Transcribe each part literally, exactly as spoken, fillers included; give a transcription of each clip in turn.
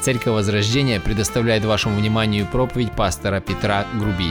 Церковь Возрождения предоставляет вашему вниманию проповедь пастора Петра Грубий.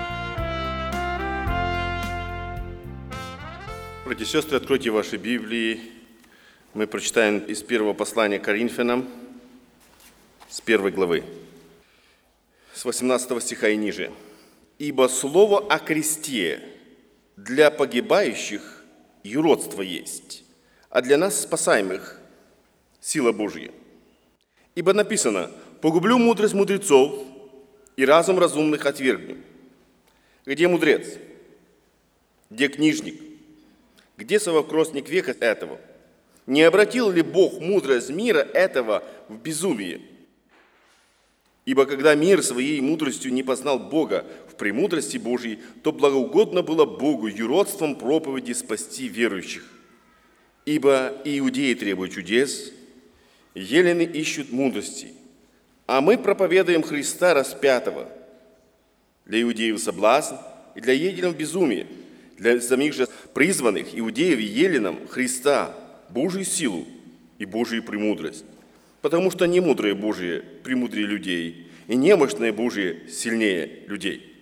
Братья и сестры, откройте ваши Библии. Мы прочитаем из первого послания к Коринфянам, с первой главы, с восемнадцатого стиха и ниже. «Ибо слово о кресте для погибающих юродство есть, а для нас, спасаемых, сила Божья. Ибо написано: погублю мудрость мудрецов, и разум разумных отвергну. Где мудрец? Где книжник? Где совокростник века этого? Не обратил ли Бог мудрость мира этого в безумие? Ибо когда мир своей мудростью не познал Бога в премудрости Божьей, то благоугодно было Богу юродством проповеди спасти верующих. Ибо иудеи требуют чудес, елены ищут мудрости, а мы проповедуем Христа распятого. Для иудеев соблазн и для еленов безумие, для самих же призванных иудеев и еленам Христа Божию силу и Божию премудрость. Потому что немудрые Божие премудрее людей, и немощные Божие сильнее людей».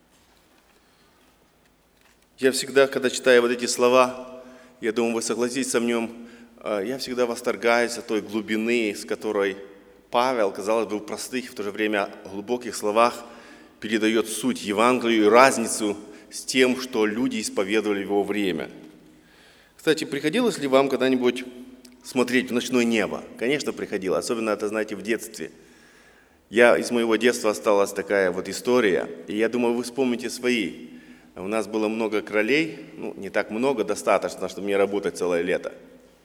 Я всегда, когда читаю вот эти слова, я думаю, вы согласитесь со мной, я всегда восторгаюсь от той глубины, с которой Павел, казалось бы, в простых и в то же время глубоких словах передает суть Евангелию и разницу с тем, что люди исповедовали в его время. Кстати, приходилось ли вам когда-нибудь смотреть в ночное небо? Конечно, приходило, особенно это, знаете, в детстве. Я, из моего детства осталась такая вот история, и я думаю, вы вспомните свои. У нас было много кролей, ну, не так много, достаточно, чтобы мне работать целое лето.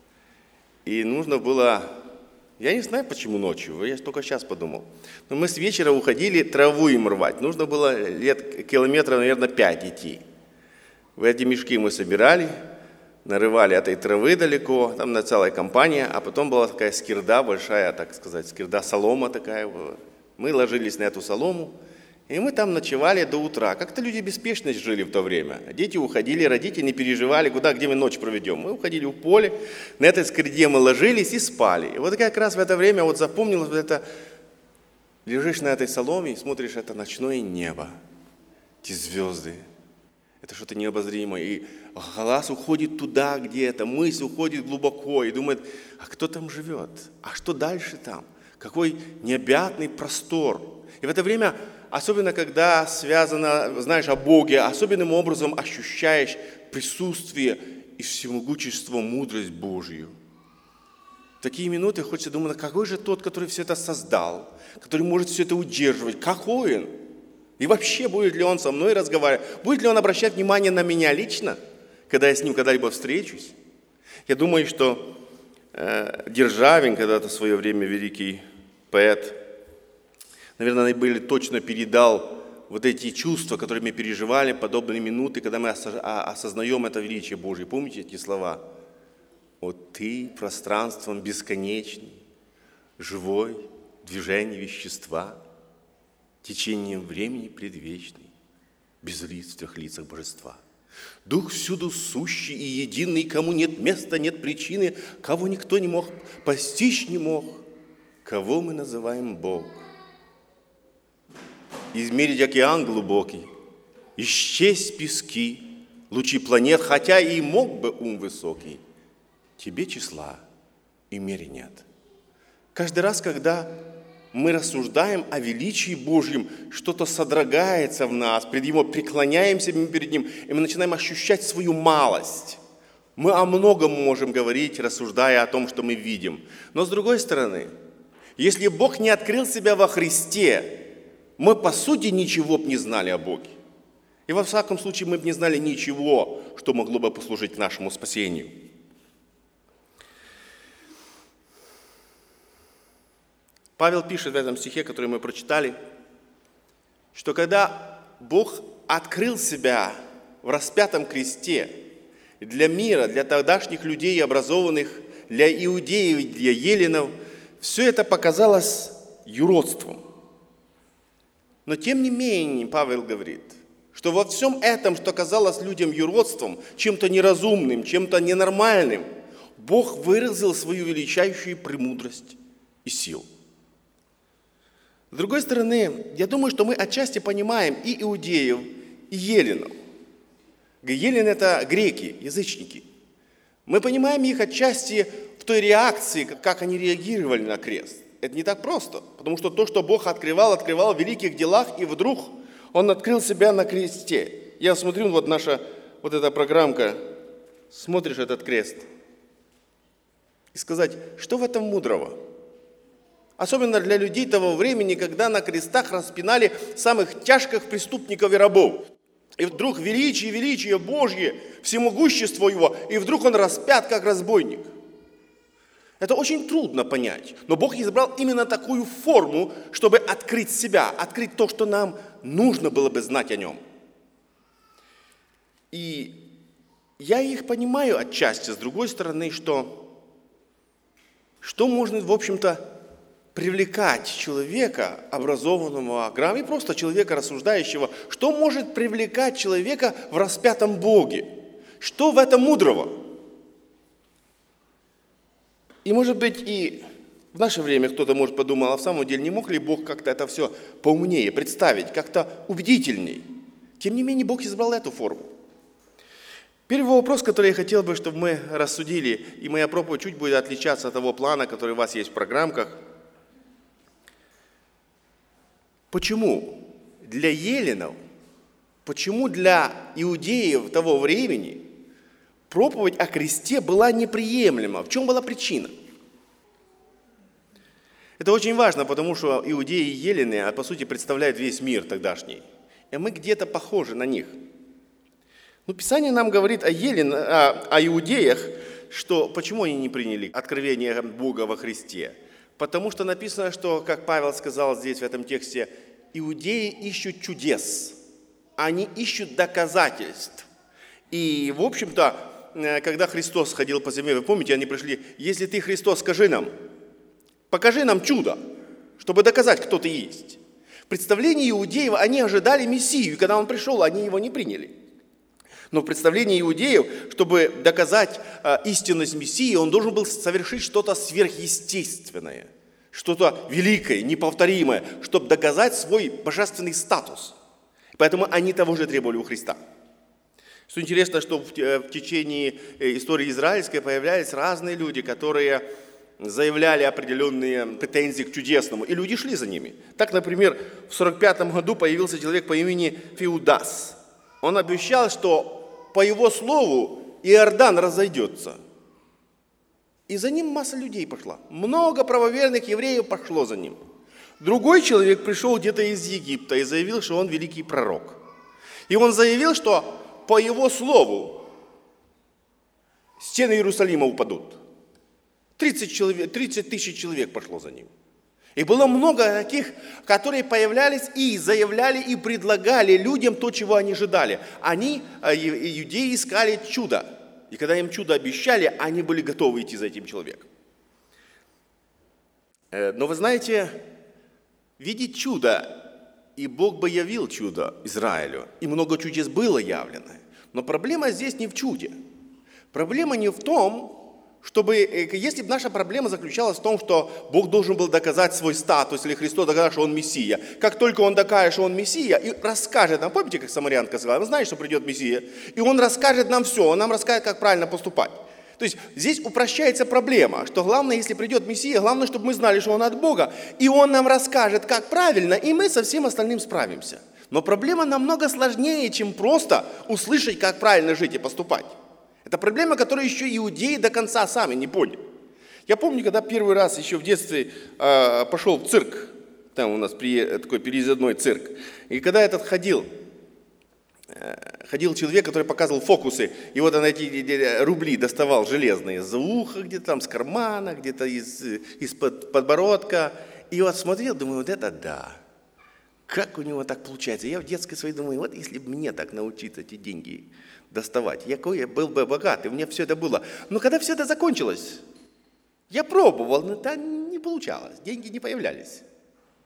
И нужно было, я не знаю, почему ночью, я только сейчас подумал, но мы с вечера уходили траву им рвать. Нужно было лет, километров, наверное, пять идти. В эти мешки мы собирали, нарывали этой травы далеко, там на целая компания, а потом была такая скирда большая, так сказать, скирда, солома такая. Мы ложились на эту солому, и мы там ночевали до утра. Как-то люди беспечно жили в то время. Дети уходили, родители не переживали, куда, где мы ночь проведем. Мы уходили в поле, на этой скирде мы ложились и спали. И вот как раз в это время вот запомнилось вот это, лежишь на этой соломе и смотришь это ночное небо, эти звезды. Это что-то необозримое. И глаз уходит туда, где это, мысль уходит глубоко и думает, а кто там живет? А что дальше там? Какой необъятный простор. И в это время, особенно когда связано, знаешь, о Боге, особенным образом ощущаешь присутствие и всемогущество, мудрость Божью. В такие минуты хочется думать, какой же тот, который все это создал, который может все это удерживать, какой он? И вообще, будет ли он со мной разговаривать? Будет ли он обращать внимание на меня лично, когда я с ним когда-либо встречусь? Я думаю, что э, Державин, когда-то в свое время великий поэт, наверное, наиболее точно передал вот эти чувства, которые мы переживали, подобные минуты, когда мы осознаем это величие Божие. Помните эти слова? «О ты пространством бесконечный, живой, движение вещества, течением времени предвечный, без лиц в трех лицах божества. Дух всюду сущий и единый, кому нет места, нет причины, кого никто не мог постичь не мог, кого мы называем Бог. Измерить океан глубокий, исчесть пески, лучи планет, хотя и мог бы ум высокий, тебе числа и меры нет». Каждый раз, когда мы рассуждаем о величии Божьем, что-то содрогается в нас, пред Его преклоняемся перед Ним, и мы начинаем ощущать свою малость. Мы о многом можем говорить, рассуждая о том, что мы видим. Но с другой стороны, если Бог не открыл себя во Христе, мы по сути ничего бы не знали о Боге. И во всяком случае мы бы не знали ничего, что могло бы послужить к нашему спасению. Павел пишет в этом стихе, который мы прочитали, что когда Бог открыл себя в распятом кресте для мира, для тогдашних людей, образованных, для иудеев, для еленов, все это показалось юродством. Но тем не менее, Павел говорит, что во всем этом, что казалось людям юродством, чем-то неразумным, чем-то ненормальным, Бог выразил свою величайшую премудрость и силу. С другой стороны, я думаю, что мы отчасти понимаем и иудеев, и еленов. Елены – это греки, язычники. Мы понимаем их отчасти в той реакции, как они реагировали на крест. Это не так просто, потому что то, что Бог открывал, открывал в великих делах, и вдруг Он открыл себя на кресте. Я смотрю, вот наша вот эта программка, смотришь этот крест, и сказать, что в этом мудрого? Особенно для людей того времени, когда на крестах распинали самых тяжких преступников и рабов. И вдруг величие, величие Божье, всемогущество Его, и вдруг Он распят, как разбойник. Это очень трудно понять, но Бог избрал именно такую форму, чтобы открыть себя, открыть то, что нам нужно было бы знать о Нем. И я их понимаю отчасти, с другой стороны, что, что можно, в общем-то, привлекать человека, образованного, грамотного, и просто человека рассуждающего, что может привлекать человека в распятом Боге? Что в этом мудрого? И, может быть, и в наше время кто-то, может, подумал, а в самом деле не мог ли Бог как-то это все поумнее представить, как-то убедительней? Тем не менее, Бог избрал эту форму. Первый вопрос, который я хотел бы, чтобы мы рассудили, и моя проповедь чуть будет отличаться от того плана, который у вас есть в программках. Почему для еленов, почему для иудеев того времени проповедь о кресте была неприемлема? В чем была причина? Это очень важно, потому что иудеи и елены, а по сути, представляют весь мир тогдашний. И мы где-то похожи на них. Но Писание нам говорит о, елен, о, о иудеях, что почему они не приняли откровение Бога во Христе? Потому что написано, что, как Павел сказал здесь в этом тексте, иудеи ищут чудес, они ищут доказательств. И, в общем-то, когда Христос ходил по земле, вы помните, они пришли, если ты Христос, скажи нам, покажи нам чудо, чтобы доказать, кто ты есть. В представлении иудеев они ожидали Мессию, и когда Он пришел, они Его не приняли. Но в представлении иудеев, чтобы доказать э, истинность Мессии, Он должен был совершить что-то сверхъестественное, что-то великое, неповторимое, чтобы доказать свой божественный статус. Поэтому они того же требовали у Христа. Что интересно, что в, в течение истории израильской появлялись разные люди, которые заявляли определенные претензии к чудесному, и люди шли за ними. Так, например, в сорок пятом году появился человек по имени Феудас. Он обещал, что по его слову Иордан разойдется. И за ним масса людей пошла. Много правоверных евреев пошло за ним. Другой человек пришел где-то из Египта и заявил, что он великий пророк. И он заявил, что по его слову стены Иерусалима упадут. тридцать, человек, тридцать тысяч человек пошло за ним. И было много таких, которые появлялись и заявляли, и предлагали людям то, чего они ожидали. Они, иудеи, искали чудо. И когда им чудо обещали, они были готовы идти за этим человеком. Но вы знаете, видеть чудо, и Бог бы явил чудо Израилю, и много чудес было явлено. Но проблема здесь не в чуде. Проблема не в том, чтобы, если бы наша проблема заключалась в том, что Бог должен был доказать свой статус, или Христос доказал, что Он Мессия. Как только Он докажет, что Он Мессия, и расскажет нам, помните, как самарянка сказала, вы знаете, что придет Мессия, и Он расскажет нам все, Он нам расскажет, как правильно поступать. То есть здесь упрощается проблема, что главное, если придет Мессия, главное, чтобы мы знали, что Он от Бога, и Он нам расскажет, как правильно, и мы со всем остальным справимся. Но проблема намного сложнее, чем просто услышать, как правильно жить и поступать. Это проблема, которую еще иудеи до конца сами не поняли. Я помню, когда первый раз еще в детстве э, пошел в цирк, там у нас при, такой переездной цирк, и когда этот ходил, э, ходил человек, который показывал фокусы, и вот он эти рубли доставал железные из-за уха, где-то там, с кармана, где-то из, из-под подбородка, и вот смотрел, думаю, вот это да, как у него так получается. Я в детской своей думаю, вот если бы мне так научиться эти деньги доставать. Я, я был бы богатый, у меня все это было. Но когда все это закончилось, я пробовал, но это не получалось, деньги не появлялись.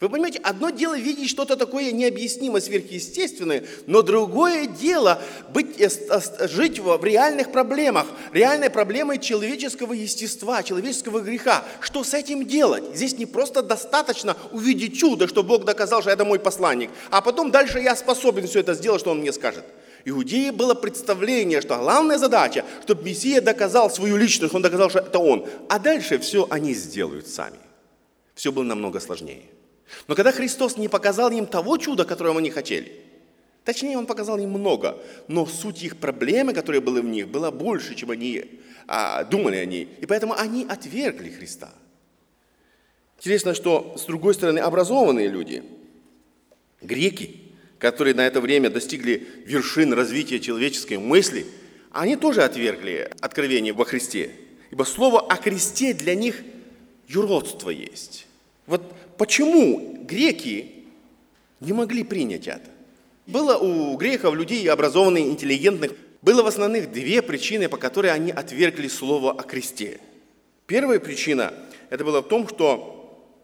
Вы понимаете, одно дело видеть что-то такое необъяснимо сверхъестественное, но другое дело быть, жить в реальных проблемах, реальной проблемой человеческого естества, человеческого греха. Что с этим делать? Здесь не просто достаточно увидеть чудо, что Бог доказал, что это мой посланник, а потом дальше я способен все это сделать, что Он мне скажет. Иудеи было представление, что главная задача, чтобы Мессия доказал свою личность, Он доказал, что это Он. А дальше все они сделают сами. Все было намного сложнее. Но когда Христос не показал им того чуда, которого они хотели, точнее, Он показал им много, но суть их проблемы, которая была в них, была больше, чем они а, думали о ней. И поэтому они отвергли Христа. Интересно, что с другой стороны образованные люди, греки, которые на это время достигли вершин развития человеческой мысли, они тоже отвергли откровение во Христе. Ибо слово о Христе для них юродство есть. Вот почему греки не могли принять это? Было у греков, людей образованных, интеллигентных, было в основных две причины, по которой они отвергли слово о кресте. Первая причина, это было в том, что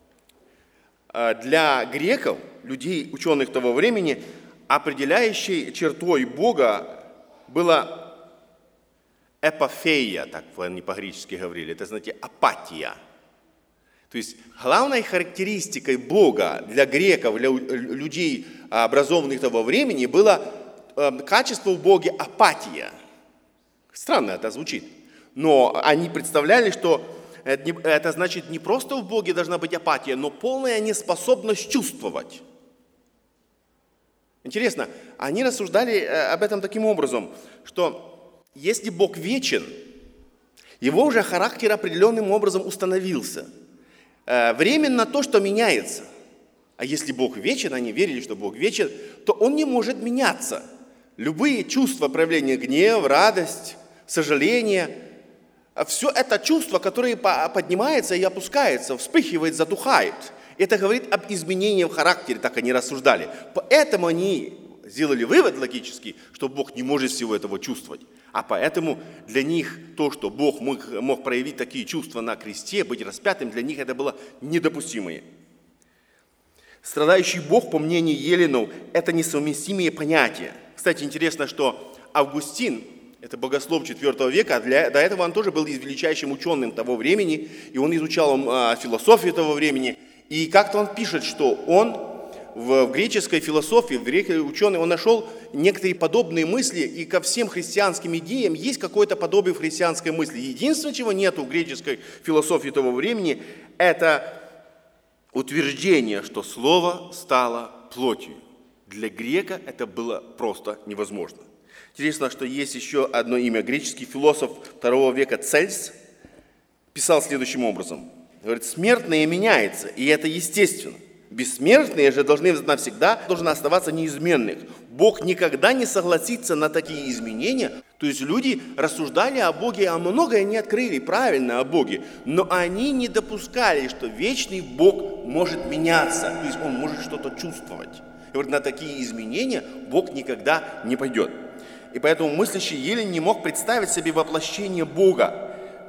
для греков, людей, ученых того времени, определяющей чертой Бога была эпофея, так они по-гречески говорили, это, знаете, апатия. То есть главной характеристикой Бога для греков, для людей, образованных того времени, было качество в Боге апатия. Странно это звучит, но они представляли, что это значит не просто в Боге должна быть апатия, но полная неспособность чувствовать. Интересно, они рассуждали об этом таким образом, что если Бог вечен, Его уже характер определенным образом установился. Временно то, что меняется. А если Бог вечен, они верили, что Бог вечен, то Он не может меняться. Любые чувства, проявления гнева, радость, сожаление, все это чувство, которое поднимается и опускается, вспыхивает, затухает. Это говорит об изменении в характере, так они рассуждали. Поэтому они сделали вывод логический, что Бог не может всего этого чувствовать. А поэтому для них то, что Бог мог, мог проявить такие чувства на кресте, быть распятым, для них это было недопустимое. Страдающий Бог, по мнению Еленов, это несовместимые понятия. Кстати, интересно, что Августин, это богослов четвёртого века, для, до этого он тоже был величайшим ученым того времени, и он изучал а, философию того времени. И как-то он пишет, что он в, в греческой философии, в греческой ученый, он нашел некоторые подобные мысли, и ко всем христианским идеям есть какое-то подобие в христианской мысли. Единственное, чего нет в греческой философии того времени, это утверждение, что слово стало плотью. Для грека это было просто невозможно. Интересно, что есть еще одно имя. Греческий философ второго века Цельс писал следующим образом. Говорит, смертное меняется, и это естественно. Бессмертные же должны навсегда должны оставаться неизменных. Бог никогда не согласится на такие изменения. То есть люди рассуждали о Боге, а многое не открыли правильно о Боге. Но они не допускали, что вечный Бог может меняться. То есть Он может что-то чувствовать. И говорит, на такие изменения Бог никогда не пойдет. И поэтому мыслящий Елен не мог представить себе воплощение Бога.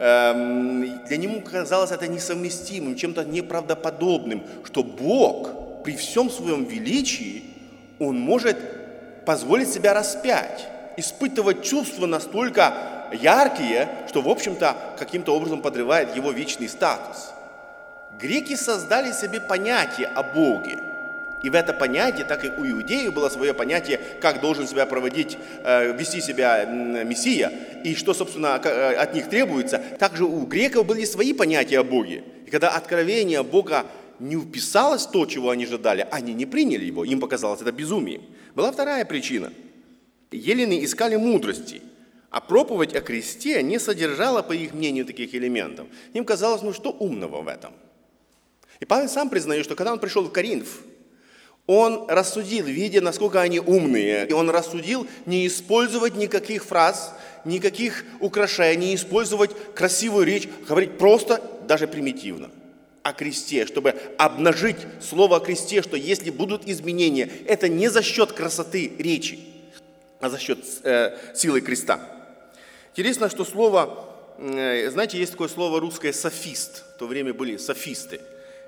Для него казалось это несовместимым, чем-то неправдоподобным, что Бог при всем своем величии, Он может позволить себя распять, испытывать чувства настолько яркие, что, в общем-то, каким-то образом подрывает Его вечный статус. Греки создали себе понятие о Боге. И в это понятие, так и у иудеев было свое понятие, как должен себя проводить, вести себя Мессия, и что, собственно, от них требуется. Также у греков были свои понятия о Боге. И когда откровение Бога не вписалось в то, чего они ожидали, они не приняли его, им показалось это безумием. Была вторая причина. Елены искали мудрости, а проповедь о кресте не содержала, по их мнению, таких элементов. Им казалось, ну что умного в этом? И Павел сам признает, что когда он пришел в Коринф, он рассудил, видя, насколько они умные, и он рассудил не использовать никаких фраз, никаких украшений, не использовать красивую речь, говорить просто, даже примитивно о кресте, чтобы обнажить слово о кресте, что если будут изменения, это не за счет красоты речи, а за счет э, силы креста. Интересно, что слово, э, знаете, есть такое слово русское «софист», в то время были софисты.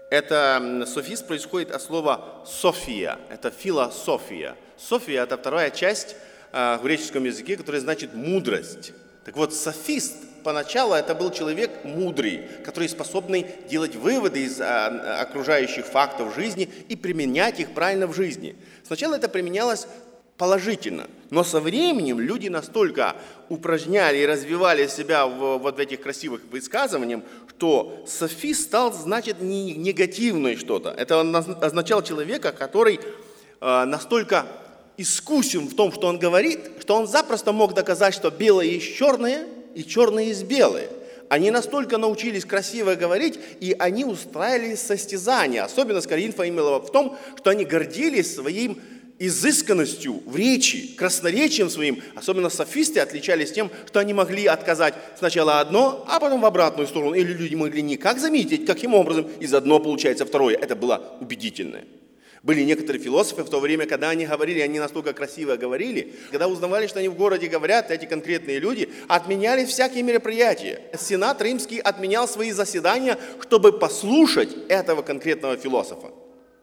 Это софист происходит от слова «софия», это философия. София – это вторая часть э, в греческом языке, которая значит «мудрость». Так вот, софист поначалу это был человек мудрый, который способный делать выводы из а, окружающих фактов жизни и применять их правильно в жизни. Сначала это применялось положительно, но со временем люди настолько упражняли и развивали себя в, вот в этих красивых высказываниях, что софист стал значить не негативное что-то. Это означал человека, который э, настолько искусен в том, что он говорит, что он запросто мог доказать, что белое есть черное, и черное есть белое. Они настолько научились красиво говорить, и они устраивали состязания. Особенность Коринфа имела в том, что они гордились своим изысканностью в речи, красноречием своим. Особенно софисты отличались тем, что они могли отказать сначала одно, а потом в обратную сторону. Или люди могли никак заметить, каким образом из одного получается второе. Это было убедительное. Были некоторые философы в то время, когда они говорили, они настолько красиво говорили, когда узнавали, что они в городе говорят, эти конкретные люди, отменяли всякие мероприятия. Сенат римский отменял свои заседания, чтобы послушать этого конкретного философа.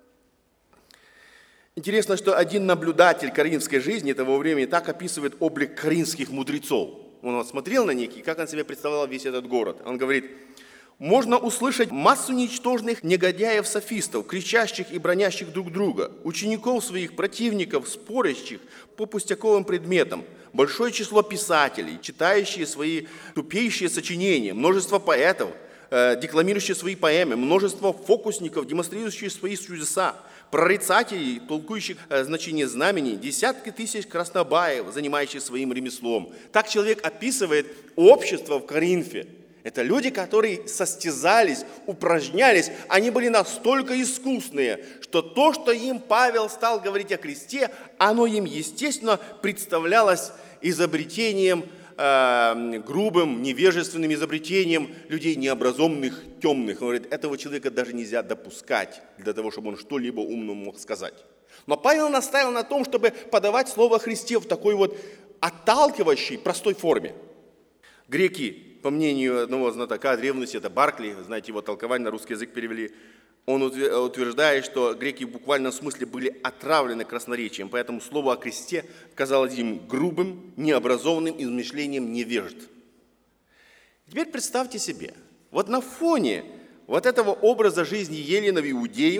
Интересно, что один наблюдатель коринфской жизни того времени так описывает облик коринфских мудрецов. Он вот смотрел на них, и как он себе представлял весь этот город. Он говорит: можно услышать массу ничтожных негодяев-софистов, кричащих и бронящих друг друга, учеников своих, противников, спорящих по пустяковым предметам, большое число писателей, читающие свои тупейшие сочинения, множество поэтов, э, декламирующие свои поэмы, множество фокусников, демонстрирующих свои чудеса, прорицателей, толкующих э, значение знамений, десятки тысяч краснобаев, занимающих своим ремеслом. Так человек описывает общество в Коринфе. Это люди, которые состязались, упражнялись, они были настолько искусные, что то, что им Павел стал говорить о кресте, оно им, естественно, представлялось изобретением, э, грубым, невежественным изобретением людей необразованных, темных. Он говорит, этого человека даже нельзя допускать для того, чтобы он что-либо умно мог сказать. Но Павел настаивал на том, чтобы подавать слово о Христе в такой вот отталкивающей, простой форме. Греки, по мнению одного знатока древности, это Баркли, знаете, его толкование на русский язык перевели, он утверждает, что греки в буквальном смысле были отравлены красноречием, поэтому слово о кресте казалось им грубым, необразованным измышлением невежд. Теперь представьте себе, вот на фоне вот этого образа жизни еленов и иудеев,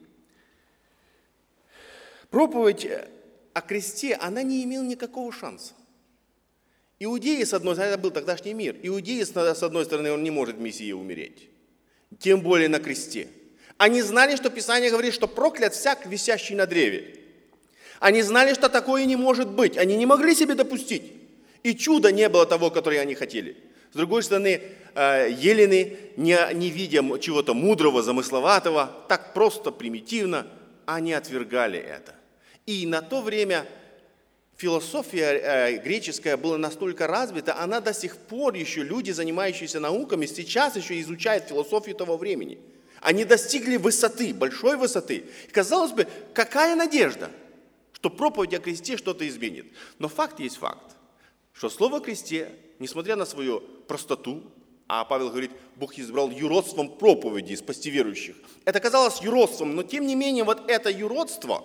проповедь о кресте, она не имела никакого шанса. Иудеи, с одной стороны, это был тогдашний мир. Иудеи, с одной стороны, он не может в Мессии умереть. Тем более на кресте. Они знали, что Писание говорит, что проклят всяк, висящий на древе. Они знали, что такое не может быть. Они не могли себе допустить. И чуда не было того, которое они хотели. С другой стороны, елены, не, не видя чего-то мудрого, замысловатого, так просто, примитивно, они отвергали это. И на то время философия греческая была настолько развита, она до сих пор еще, люди, занимающиеся науками, сейчас еще изучают философию того времени. Они достигли высоты, большой высоты. И, казалось бы, какая надежда, что проповедь о кресте что-то изменит. Но факт есть факт, что слово о кресте, несмотря на свою простоту, а Павел говорит, Бог избрал юродством проповеди спасти верующих. Это казалось юродством, но тем не менее вот это юродство,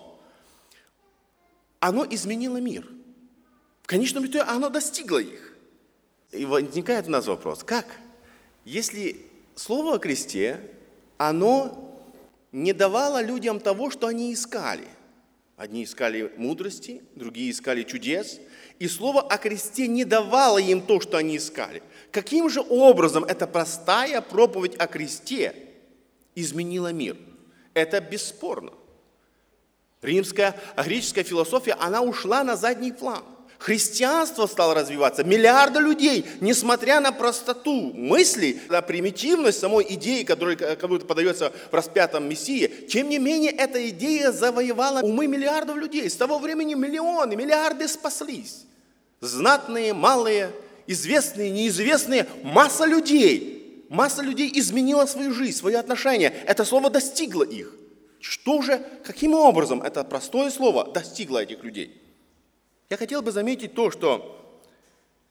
оно изменило мир. В конечном итоге оно достигло их. И возникает у нас вопрос, как? Если слово о кресте, оно не давало людям того, что они искали. Одни искали мудрости, другие искали чудес. И слово о кресте не давало им то, что они искали. Каким же образом эта простая проповедь о кресте изменила мир? Это бесспорно. Римская, греческая философия, она ушла на задний план. Христианство стало развиваться. Миллиарды людей, несмотря на простоту мыслей, на примитивность самой идеи, которая как будто подается в распятом Мессии, тем не менее, эта идея завоевала умы миллиардов людей. С того времени миллионы, миллиарды спаслись. Знатные, малые, известные, неизвестные, масса людей. Масса людей изменила свою жизнь, свои отношения. Это слово достигло их. Что же, каким образом это простое слово достигло этих людей? Я хотел бы заметить то, что,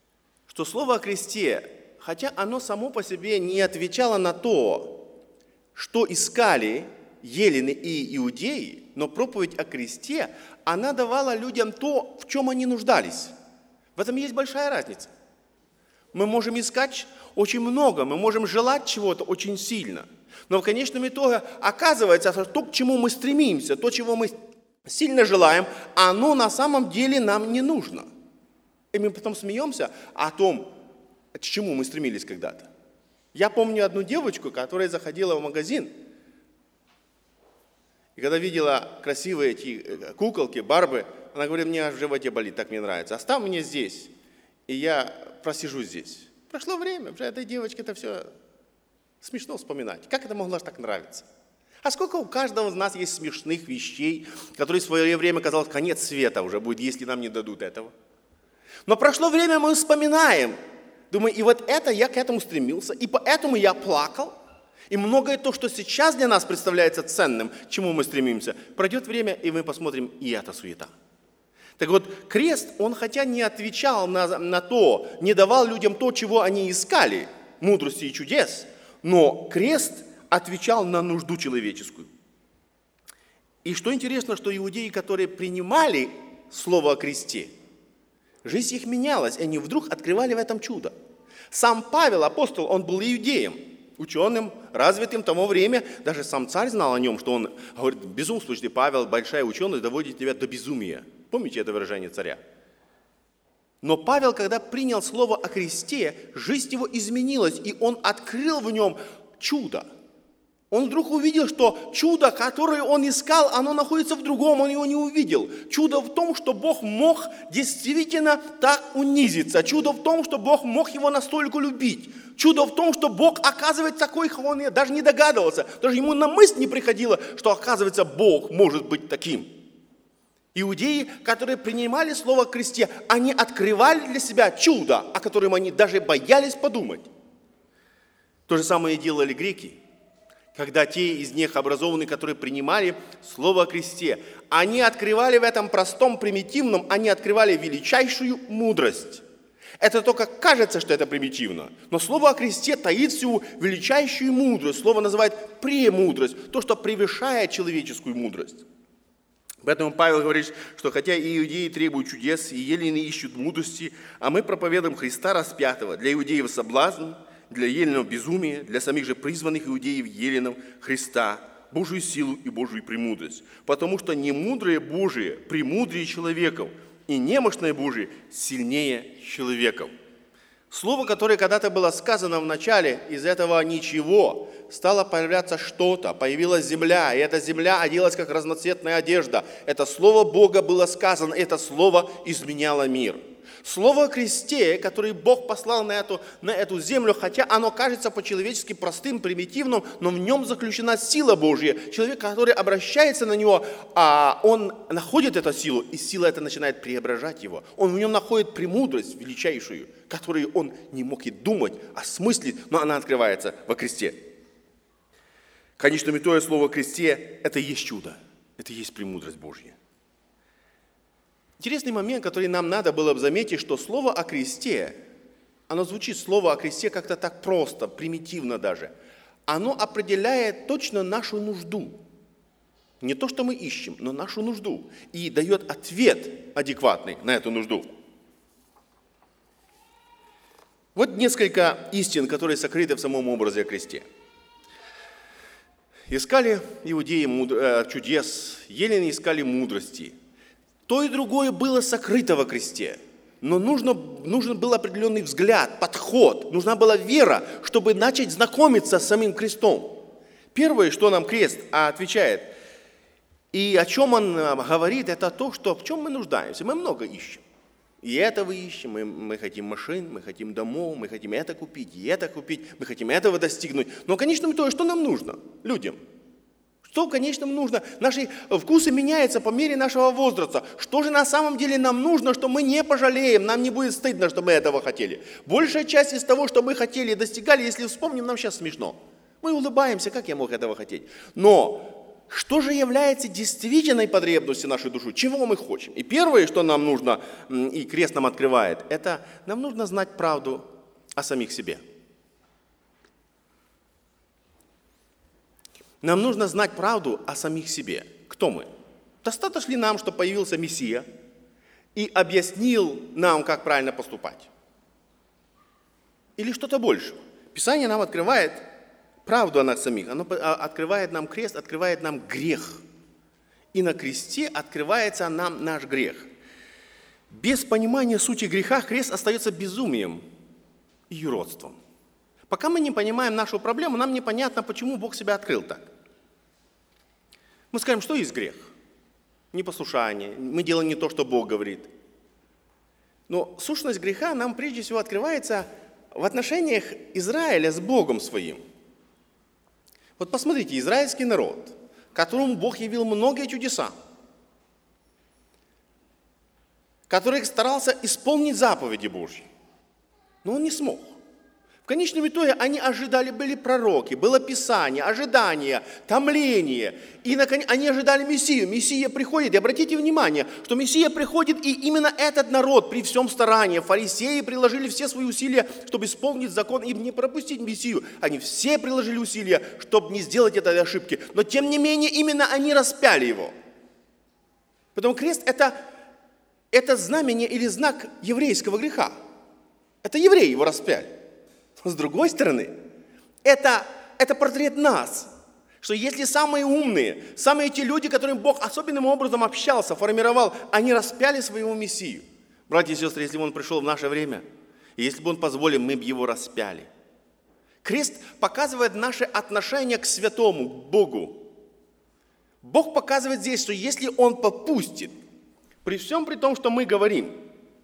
что слово о кресте, хотя оно само по себе не отвечало на то, что искали елены и иудеи, но проповедь о кресте, она давала людям то, в чем они нуждались. В этом есть большая разница. Мы можем искать очень много, мы можем желать чего-то очень сильно. Но в конечном итоге оказывается, что то, к чему мы стремимся, то, чего мы сильно желаем, оно на самом деле нам не нужно. И мы потом смеемся о том, к чему мы стремились когда-то. Я помню одну девочку, которая заходила в магазин, и когда видела красивые эти куколки, Барби, она говорит: мне в животе болит, так мне нравится. Оставь меня здесь, и я просижу здесь. Прошло время, уже этой девочке это все смешно вспоминать. Как это могло так нравиться? А сколько у каждого из нас есть смешных вещей, которые в свое время казалось, конец света уже будет, если нам не дадут этого. Но прошло время, мы вспоминаем. Думаю, и вот это я к этому стремился, и поэтому я плакал. И многое то, что сейчас для нас представляется ценным, к чему мы стремимся, пройдет время, и мы посмотрим, и это суета. Так вот, крест, он хотя не отвечал на, на то, не давал людям то, чего они искали, мудрости и чудес, но крест отвечал на нужду человеческую. И что интересно, что иудеи, которые принимали слово о кресте, жизнь их менялась, и они вдруг открывали в этом чудо. Сам Павел, апостол, он был иудеем, ученым, развитым в то время. Даже сам царь знал о нем, что он говорит: безумствуешь ты, Павел, большая ученость доводит тебя до безумия. Помните это выражение царя? Но Павел, когда принял слово о кресте, жизнь его изменилась, и он открыл в нем чудо. Он вдруг увидел, что чудо, которое он искал, оно находится в другом, он его не увидел. Чудо в том, что Бог мог действительно так унизиться. Чудо в том, что Бог мог его настолько любить. Чудо в том, что Бог, оказывается, такой, какого он даже не догадывался. Даже ему на мысль не приходило, что, оказывается, Бог может быть таким. Иудеи, которые принимали слово о кресте, они открывали для себя чудо, о котором они даже боялись подумать. То же самое делали греки. Когда те из них образованные, которые принимали слово о кресте, они открывали в этом простом, примитивном, они открывали величайшую мудрость. Это только кажется, что это примитивно, но слово о кресте таит всю величайшую мудрость. Слово называют премудрость, то, что превышает человеческую мудрость. Поэтому Павел говорит, что хотя и иудеи требуют чудес, и елены ищут мудрости, а мы проповедуем Христа распятого, для иудеев соблазн, для еленов безумие, для самих же призванных иудеев еленов Христа, Божию силу и Божию премудрость. Потому что немудрое Божие премудрее человеков, и немощное Божие сильнее человеков. Слово, которое когда-то было сказано в начале, из этого ничего стало появляться что-то, появилась земля, и эта земля оделась как разноцветная одежда. Это слово Бога было сказано, это слово изменяло мир. Слово о кресте, которое Бог послал на эту, на эту землю, хотя оно кажется по-человечески простым, примитивным, но в нем заключена сила Божья. Человек, который обращается на него, а он находит эту силу, и сила эта начинает преображать его. Он в нем находит премудрость величайшую, которую он не мог и думать, осмыслить, но она открывается во кресте. В конечном итоге слово о кресте – это и есть чудо, это и есть премудрость Божья. Интересный момент, который нам надо было бы заметить, что слово о кресте, оно звучит, слово о кресте как-то так просто, примитивно даже. Оно определяет точно нашу нужду. Не то, что мы ищем, но нашу нужду. И дает ответ адекватный на эту нужду. Вот несколько истин, которые сокрыты в самом образе о кресте. Искали иудеи чудес, елены искали мудрости. То и другое было сокрыто во кресте, но нужно, нужен был определенный взгляд, подход, нужна была вера, чтобы начать знакомиться с самим крестом. Первое, что нам крест отвечает, и о чем он говорит, это то, что в чем мы нуждаемся. Мы много ищем. И это мы ищем, мы, мы хотим машин, мы хотим домов, мы хотим это купить, и это купить, мы хотим этого достигнуть. Но в конечном итоге, что нам нужно людям? Что в конечном нужно? Наши вкусы меняются по мере нашего возраста. Что же на самом деле нам нужно, что мы не пожалеем, нам не будет стыдно, что мы этого хотели? Большая часть из того, что мы хотели и достигали, если вспомним, нам сейчас смешно. Мы улыбаемся, как я мог этого хотеть? Но что же является действительной потребностью нашей души? Чего мы хотим? И первое, что нам нужно, и крест нам открывает, это нам нужно знать правду о самих себе. Нам нужно знать правду о самих себе. Кто мы? Достаточно ли нам, что появился Мессия и объяснил нам, как правильно поступать? Или что-то больше? Писание нам открывает правду о нас самих. Оно открывает нам крест, открывает нам грех. И на кресте открывается нам наш грех. Без понимания сути греха крест остается безумием и юродством. Пока мы не понимаем нашу проблему, нам непонятно, почему Бог себя открыл так. Мы скажем, что есть грех? Непослушание. Мы делаем не то, что Бог говорит. Но сущность греха нам прежде всего открывается в отношениях Израиля с Богом своим. Вот посмотрите, израильский народ, которому Бог явил многие чудеса, который старался исполнить заповеди Божьи, но он не смог. В конечном итоге они ожидали, были пророки, было Писание, ожидание, томление. И наконец, они ожидали Мессию. Мессия приходит. И обратите внимание, что Мессия приходит, и именно этот народ при всем старании, фарисеи приложили все свои усилия, чтобы исполнить закон и не пропустить Мессию. Они все приложили усилия, чтобы не сделать этой ошибки. Но тем не менее, именно они распяли его. Потому крест это, это знамение или знак еврейского греха. Это евреи его распяли. С другой стороны, это, это портрет нас, что если самые умные, самые те люди, которым Бог особенным образом общался, формировал, они распяли своего Мессию. Братья и сестры, если бы он пришел в наше время, и если бы он позволил, мы бы его распяли. Крест показывает наше отношение к святому, к Богу. Бог показывает здесь, что если он попустит, при всем при том, что мы говорим,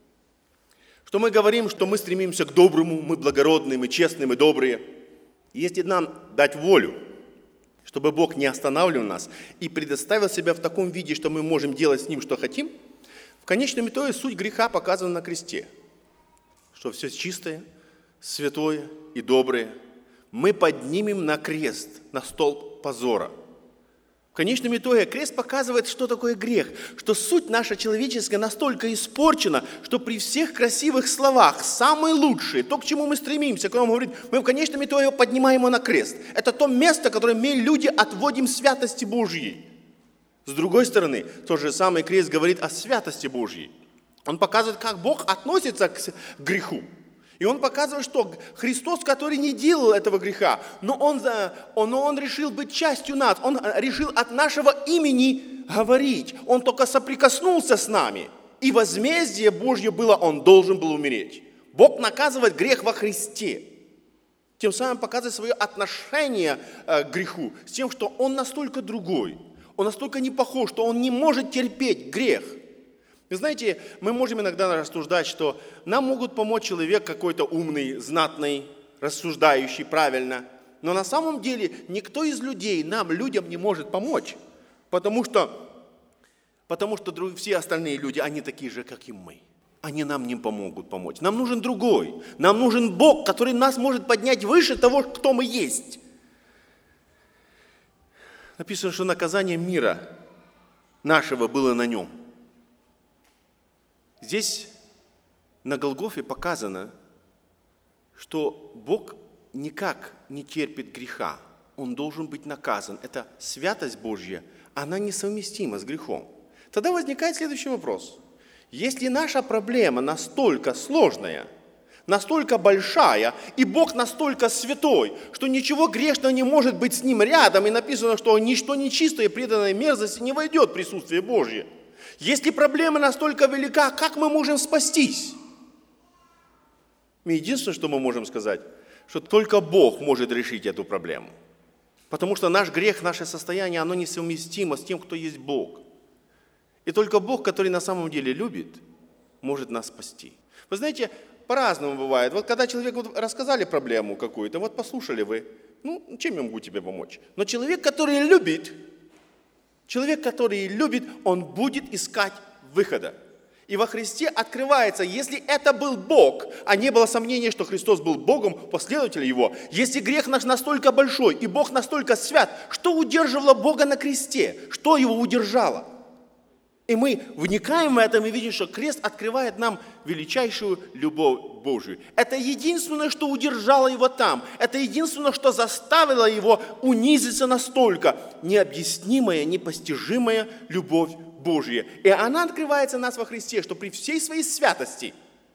что мы говорим, что мы стремимся к доброму, мы благородные, мы честные, мы добрые. И если нам дать волю, чтобы Бог не останавливал нас и предоставил себя в таком виде, что мы можем делать с Ним, что хотим, в конечном итоге суть греха показана на кресте. Что все чистое, святое и доброе мы поднимем на крест, на столб позора. В конечном итоге крест показывает, что такое грех, что суть наша человеческая настолько испорчена, что при всех красивых словах, самые лучшие, то, к чему мы стремимся, когда мы говорим, мы в конечном итоге поднимаем его на крест. Это то место, которое мы, люди, отводим святости Божьей. С другой стороны, тот же самый крест говорит о святости Божьей. Он показывает, как Бог относится к греху. И он показывает, что Христос, который не делал этого греха, но он, он, но он решил быть частью нас, он решил от нашего имени говорить. Он только соприкоснулся с нами. И возмездие Божье было, он должен был умереть. Бог наказывает грех во Христе. Тем самым показывает свое отношение к греху, с тем, что он настолько другой, он настолько не похож, что он не может терпеть грех. Вы знаете, мы можем иногда рассуждать, что нам могут помочь человек какой-то умный, знатный, рассуждающий правильно. Но на самом деле никто из людей нам, людям, не может помочь. Потому что, потому что все остальные люди, они такие же, как и мы. Они нам не помогут помочь. Нам нужен другой. Нам нужен Бог, который нас может поднять выше того, кто мы есть. Написано, что наказание мира нашего было на нем. Здесь на Голгофе показано, что Бог никак не терпит греха. Он должен быть наказан. Это святость Божья, она несовместима с грехом. Тогда возникает следующий вопрос. Если наша проблема настолько сложная, настолько большая, и Бог настолько святой, что ничего грешного не может быть с Ним рядом, и написано, что ничто нечистое, преданное мерзости не войдет в присутствие Божье. Если проблема настолько велика, как мы можем спастись? Единственное, что мы можем сказать, что только Бог может решить эту проблему. Потому что наш грех, наше состояние, оно несовместимо с тем, кто есть Бог. И только Бог, который на самом деле любит, может нас спасти. Вы знаете, по-разному бывает. Вот когда человеку вот рассказали проблему какую-то, вот послушали вы, ну, чем я могу тебе помочь? Но человек, который любит, человек, который любит, он будет искать выхода. И во Христе открывается, если это был Бог, а не было сомнения, что Христос был Богом, последователь Его, если грех наш настолько большой и Бог настолько свят, что удерживало Бога на кресте? Что Его удержало? И мы вникаем в это и видим, что крест открывает нам величайшую любовь Божию. Это единственное, что удержало его там. Это единственное, что заставило его унизиться настолько. Необъяснимая, непостижимая любовь Божья. И она открывается нас во Христе, что при всей своей святости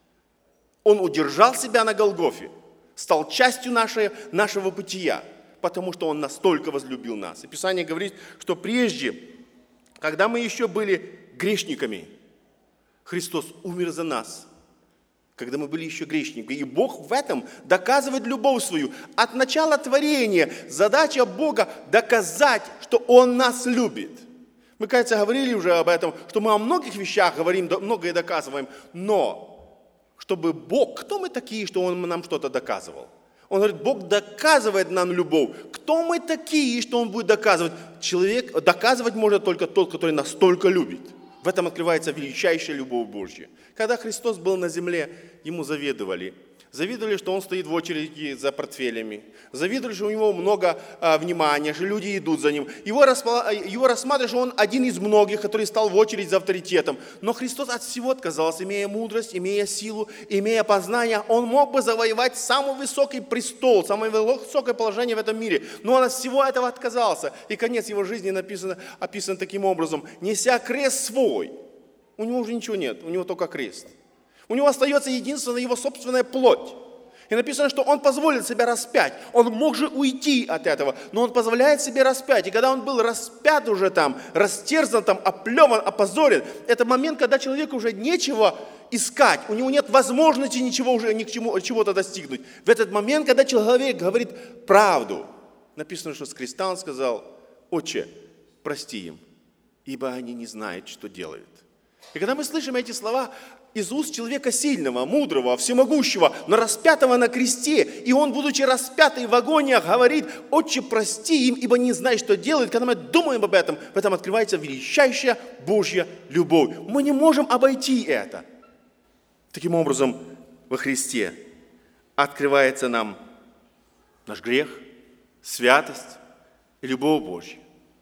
Он удержал себя на Голгофе, стал частью нашей, нашего бытия, потому что Он настолько возлюбил нас. И Писание говорит, что прежде, когда мы еще были грешниками, Христос умер за нас, когда мы были еще грешниками. И Бог в этом доказывает любовь свою. От начала творения задача Бога доказать, что Он нас любит. Мы, кажется, говорили уже об этом, что мы о многих вещах говорим, многое доказываем, но чтобы Бог, кто мы такие, что Он нам что-то доказывал? Он говорит, Бог доказывает нам любовь. Кто мы такие, что Он будет доказывать? Человек доказывать может только тот, который настолько любит. В этом открывается величайшая любовь Божья. Когда Христос был на земле, Ему завидовали. Завидовали, что Он стоит в очереди за портфелями. Завидовали, что у Него много а, внимания, что люди идут за Ним. Его, распла... Его рассматривали, что Он один из многих, который стал в очередь за авторитетом. Но Христос от всего отказался, имея мудрость, имея силу, имея познание. Он мог бы завоевать самый высокий престол, самое высокое положение в этом мире. Но Он от всего этого отказался. И конец Его жизни написан, описан таким образом. Неся крест свой. У Него уже ничего нет, у Него только крест. У него остается единственная его собственная плоть. И написано, что он позволит себя распять. Он мог же уйти от этого, но он позволяет себе распять. И когда он был распят уже там, растерзан там, оплеван, опозорен, это момент, когда человеку уже нечего искать. У него нет возможности ничего уже, ни к чему, чего-то достигнуть. В этот момент, когда человек говорит правду, написано, что с креста он сказал, «Отче, прости им, ибо они не знают, что делают». И когда мы слышим эти слова из уст человека сильного, мудрого, всемогущего, но распятого на кресте, и он, будучи распятый в агониях, говорит, «Отче, прости им, ибо не знают, что делают». Когда мы думаем об этом, в этом открывается величайшая Божья любовь. Мы не можем обойти это. Таким образом, во Христе открывается нам наш грех, святость и любовь Божья.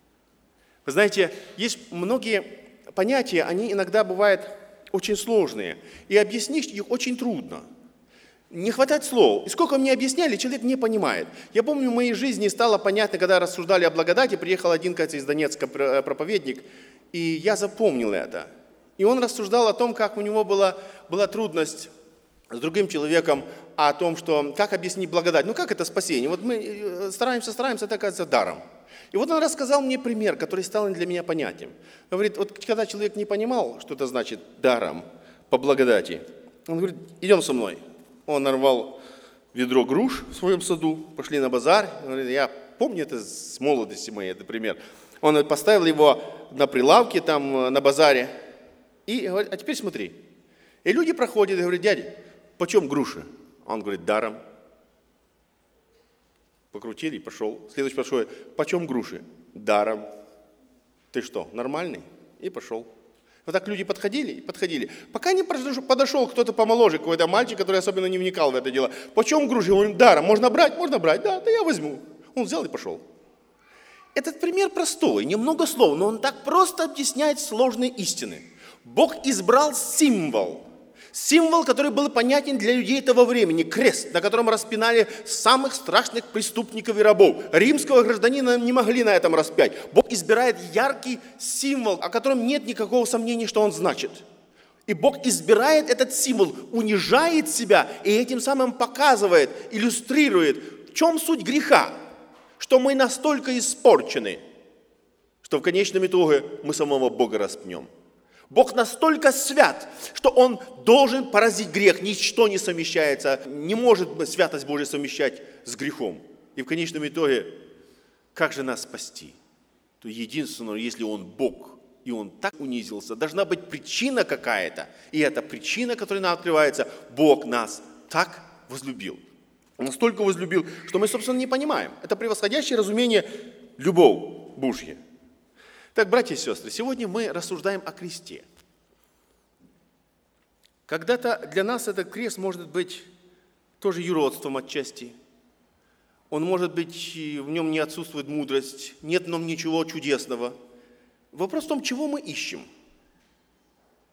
Вы знаете, есть многие понятия, они иногда бывают очень сложные, и объяснить их очень трудно. Не хватает слов. И сколько мне объясняли, человек не понимает. Я помню, в моей жизни стало понятно, когда рассуждали о благодати, приехал один, кажется, из Донецка проповедник, и я запомнил это. И он рассуждал о том, как у него была, была трудность с другим человеком, о том, что как объяснить благодать. Ну как это спасение? Вот мы стараемся, стараемся, это оказывается даром. И вот он рассказал мне пример, который стал для меня понятием. Говорит, вот когда человек не понимал, что это значит даром, по благодати, он говорит, идем со мной. Он нарвал ведро груш в своем саду, пошли на базар. Он говорит, я помню это с молодости моей, это пример. Он поставил его на прилавке там на базаре и говорит, а теперь смотри. И люди проходят и говорят, дядя, почем груши? Он говорит, даром. Покрутили, пошел. Следующий пошел, почем груши? Даром. Ты что, нормальный? И пошел. Вот так люди подходили и подходили. Пока не подошел кто-то помоложе, какой-то мальчик, который особенно не вникал в это дело. Почем груши? Он говорит, даром. Можно брать? Можно брать. Да, да я возьму. Он взял и пошел. Этот пример простой, немного слов, но он так просто объясняет сложные истины. Бог избрал символ. Символ, который был понятен для людей этого времени. Крест, на котором распинали самых страшных преступников и рабов. Римского гражданина не могли на этом распять. Бог избирает яркий символ, о котором нет никакого сомнения, что он значит. И Бог избирает этот символ, унижает себя и этим самым показывает, иллюстрирует, в чем суть греха. Что мы настолько испорчены, что в конечном итоге мы самого Бога распнем. Бог настолько свят, что Он должен поразить грех. Ничто не совмещается, не может святость Божия совмещать с грехом. И в конечном итоге, как же нас спасти? То единственное, если Он Бог, и Он так унизился, должна быть причина какая-то. И эта причина, которая нам открывается, Бог нас так возлюбил. Настолько возлюбил, что мы, собственно, не понимаем. Это превосходящее разумение любовь Божья. Так, братья и сестры, сегодня мы рассуждаем о кресте. Когда-то для нас этот крест может быть тоже юродством отчасти. Он может быть, в нем не отсутствует мудрость, нет в нем ничего чудесного. Вопрос в том, чего мы ищем.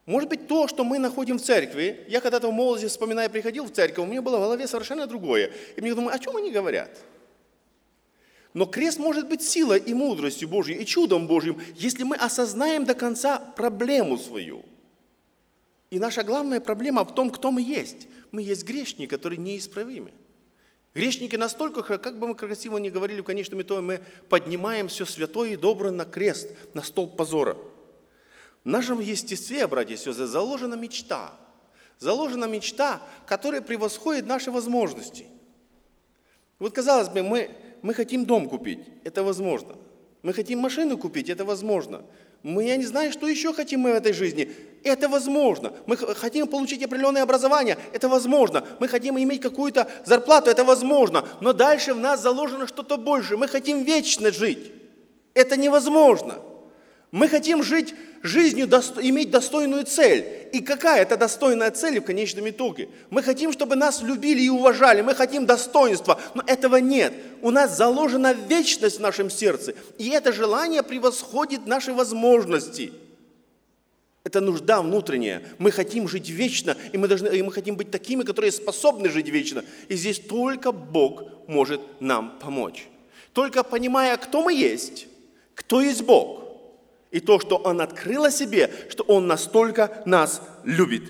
Может быть, то, что мы находим в церкви, я когда-то в молодости, вспоминая, приходил в церковь, у меня было в голове совершенно другое. И мне думаю, о чем они говорят? Но крест может быть силой и мудростью Божьей, и чудом Божьим, если мы осознаем до конца проблему свою. И наша главная проблема в том, кто мы есть. Мы есть грешники, которые неисправимы. Грешники настолько, как бы мы красиво ни говорили, в конечном итоге мы поднимаем все святое и доброе на крест, на столб позора. В нашем естестве, братья и сестры, заложена мечта. Заложена мечта, которая превосходит наши возможности. Вот, казалось бы, мы, мы хотим дом купить, это возможно. Мы хотим машину купить, это возможно. Мы, я не знаю, что еще хотим мы в этой жизни, это возможно. Мы хотим получить определенное образование, это возможно. Мы хотим иметь какую-то зарплату, это возможно. Но дальше в нас заложено что-то большее. Мы хотим вечно жить, это невозможно. Мы хотим жить жизнью, иметь достойную цель. И какая это достойная цель в конечном итоге? Мы хотим, чтобы нас любили и уважали. Мы хотим достоинства, но этого нет. У нас заложена вечность в нашем сердце. И это желание превосходит наши возможности. Это нужда внутренняя. Мы хотим жить вечно, и мы, должны, и мы хотим быть такими, которые способны жить вечно. И здесь только Бог может нам помочь. Только понимая, кто мы есть, кто есть Бог, и то, что Он открыл о себе, что Он настолько нас любит,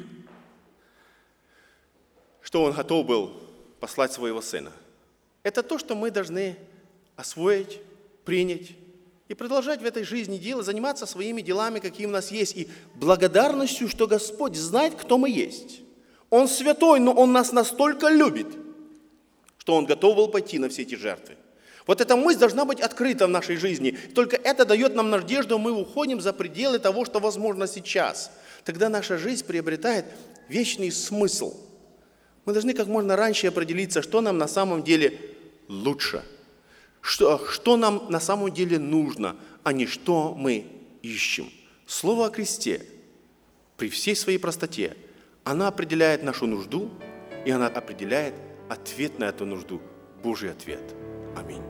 что Он готов был послать Своего Сына. Это то, что мы должны освоить, принять и продолжать в этой жизни делать, заниматься своими делами, какие у нас есть, и благодарностью, что Господь знает, кто мы есть. Он святой, но Он нас настолько любит, что Он готов был пойти на все эти жертвы. Вот эта мысль должна быть открыта в нашей жизни. Только это дает нам надежду, мы уходим за пределы того, что возможно сейчас. Тогда наша жизнь приобретает вечный смысл. Мы должны как можно раньше определиться, что нам на самом деле лучше, что, что нам на самом деле нужно, а не что мы ищем. Слово о кресте при всей своей простоте, оно определяет нашу нужду, и оно определяет ответ на эту нужду, Божий ответ. Аминь.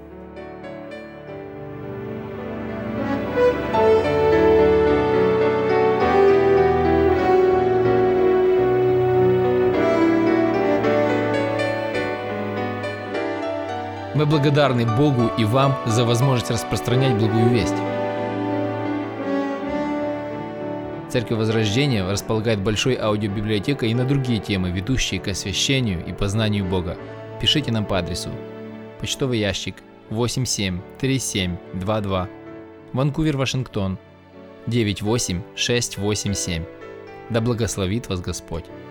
Мы благодарны Богу и вам за возможность распространять благую весть. Церковь Возрождения располагает большой аудиобиблиотекой и на другие темы, ведущие к освящению и познанию Бога. Пишите нам по адресу: почтовый ящик восемь семь три семь два два, Ванкувер, Вашингтон девять восемь шесть восемь семь. Да благословит вас Господь!